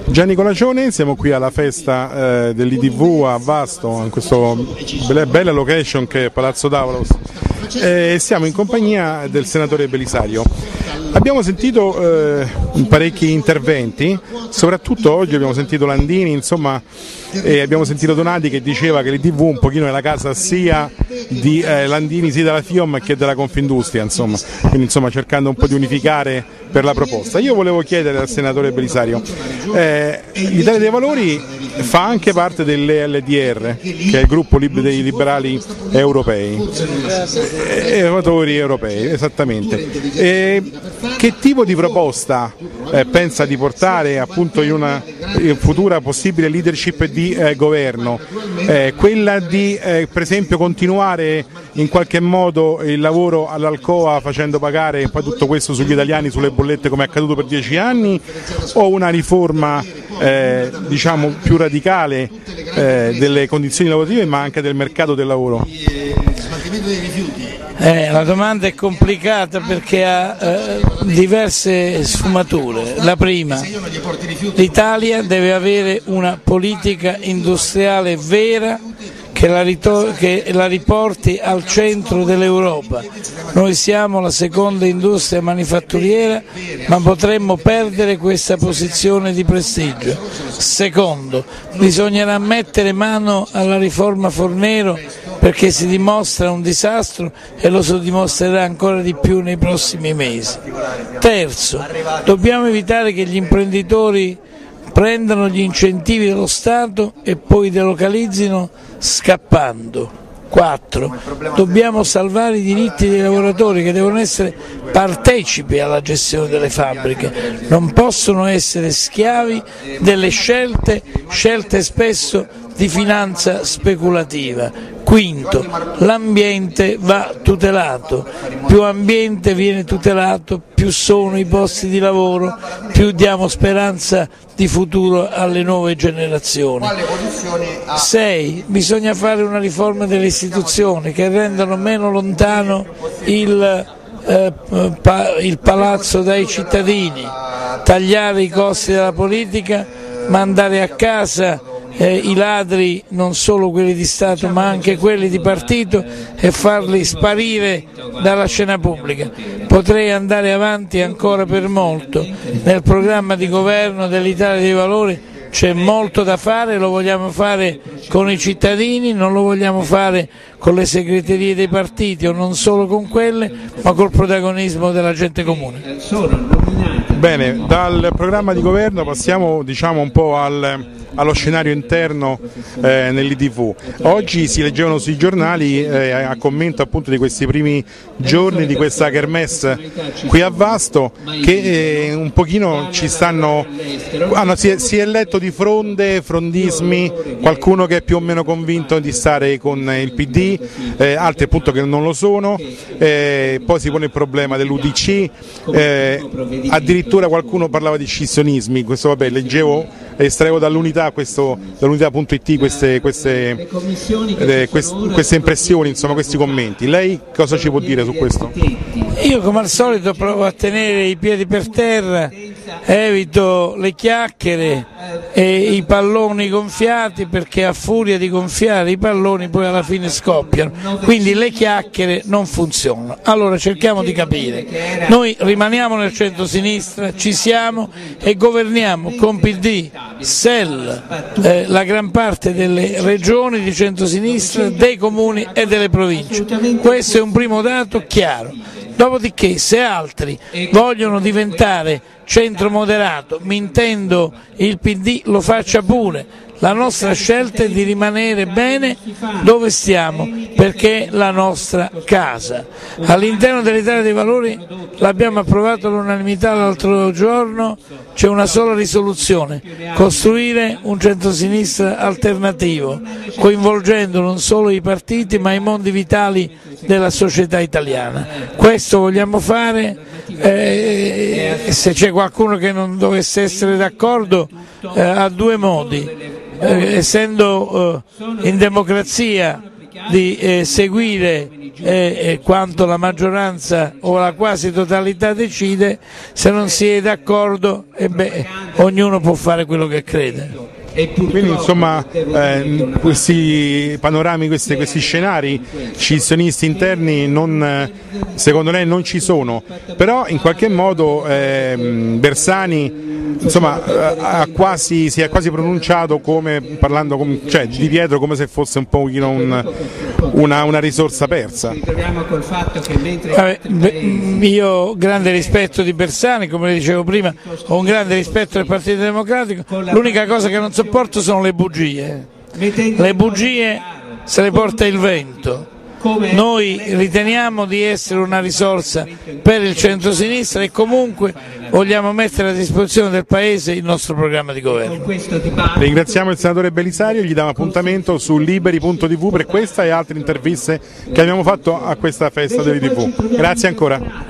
Gianni Colacione, siamo qui alla festa dell'IDV a Vasto, in questa bella location che è Palazzo D'Avalos, e siamo in compagnia del senatore Belisario. Abbiamo sentito parecchi interventi, soprattutto oggi abbiamo sentito Landini, insomma, e abbiamo sentito Donati che diceva che l'IDV un pochino è la casa sia di Landini sia della FIOM che della Confindustria, insomma, quindi insomma cercando un po' di unificare per la proposta. Io volevo chiedere al senatore Belisario, l'Italia dei Valori fa anche parte dell'ELDR, che è il gruppo dei liberali europei, esattamente. Che tipo di proposta pensa di portare appunto in una futura possibile leadership di governo? Quella di per esempio continuare in qualche modo il lavoro all'Alcoa facendo pagare poi tutto questo sugli italiani, sulle bollette, come è accaduto per 10 anni, o una riforma diciamo più radicale delle condizioni lavorative ma anche del mercato del lavoro? La domanda è complicata perché ha diverse sfumature. La prima, l'Italia deve avere una politica industriale vera che la riporti al centro dell'Europa. Noi siamo la seconda industria manifatturiera, ma potremmo perdere questa posizione di prestigio. Secondo, bisognerà mettere mano alla riforma Fornero perché si dimostra un disastro e lo si dimostrerà ancora di più nei prossimi mesi. Terzo, dobbiamo evitare che gli imprenditori prendano gli incentivi dello Stato e poi delocalizzino scappando. 4. Dobbiamo salvare i diritti dei lavoratori che devono essere partecipi alla gestione delle fabbriche, non possono essere schiavi delle scelte spesso di finanza speculativa. Quinto, l'ambiente va tutelato, più ambiente viene tutelato, più sono i posti di lavoro, più diamo speranza di futuro alle nuove generazioni. 6. Bisogna fare una riforma delle istituzioni che rendano meno lontano il palazzo dai cittadini, tagliare i costi della politica, mandare a casa i ladri, non solo quelli di Stato ma anche quelli di partito, e farli sparire dalla scena pubblica. Potrei andare avanti ancora per molto. Nel programma di governo dell'Italia dei Valori c'è molto da fare, lo vogliamo fare con i cittadini, non lo vogliamo fare con le segreterie dei partiti o non solo con quelle, ma col protagonismo della gente comune. Bene, dal programma di governo passiamo diciamo un po' allo scenario interno nell'IDV. Oggi si leggevano sui giornali a commento appunto di questi primi giorni di questa kermesse qui a Vasto che un pochino ci stanno, si è letto di frondismi, qualcuno che è più o meno convinto di stare con il PD, altri appunto che non lo sono, poi si pone il problema dell'UDC, addirittura qualcuno parlava di scissionismi. Questo vabbè, leggevo, estraevo dall'unità.it queste impressioni, insomma questi commenti. Lei cosa ci può dire su questo? Io come al solito provo a tenere i piedi per terra, evito le chiacchiere e i palloni gonfiati, perché a furia di gonfiare i palloni poi alla fine scoppiano, quindi le chiacchiere non funzionano. Allora cerchiamo di capire, noi rimaniamo nel centro-sinistra, ci siamo e governiamo con PD, SEL, la gran parte delle regioni di centro-sinistra, dei comuni e delle province. Questo è un primo dato chiaro. Dopodiché, se altri vogliono diventare centro moderato, mintendo il PD, lo faccia pure. La nostra scelta è di rimanere bene dove stiamo, perché è la nostra casa. All'interno dell'Italia dei Valori l'abbiamo approvato all'unanimità l'altro giorno, c'è una sola risoluzione: costruire un centrosinistra alternativo, coinvolgendo non solo i partiti ma i mondi vitali della società italiana. Questo vogliamo fare, se c'è qualcuno che non dovesse essere d'accordo, ha due modi. Essendo in democrazia di seguire quanto la maggioranza o la quasi totalità decide. Se non si è d'accordo, ognuno può fare quello che crede. Quindi insomma questi panorami, questi scenari scissionisti interni secondo lei non ci sono, però in qualche modo Bersani insomma si è quasi pronunciato parlando di Pietro come se fosse un pochino una risorsa persa. Io ho grande rispetto di Bersani, come le dicevo prima, ho un grande rispetto del Partito Democratico, l'unica cosa che non sopporto sono le bugie. Le bugie se le porta il vento. Noi riteniamo di essere una risorsa per il centro-sinistra e comunque vogliamo mettere a disposizione del Paese il nostro programma di governo. Ringraziamo il senatore Belisario, gli diamo appuntamento su liberi.tv per questa e altre interviste che abbiamo fatto a questa festa dell'ITV. Grazie ancora.